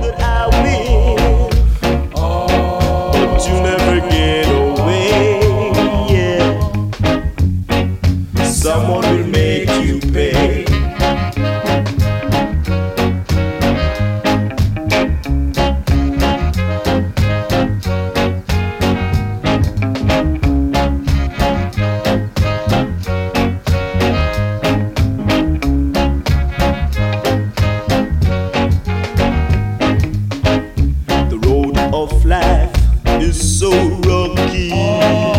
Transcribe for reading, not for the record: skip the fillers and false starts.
but I will. But you never get away. Yeah. Someone will make you pay. The road of life is so rocky.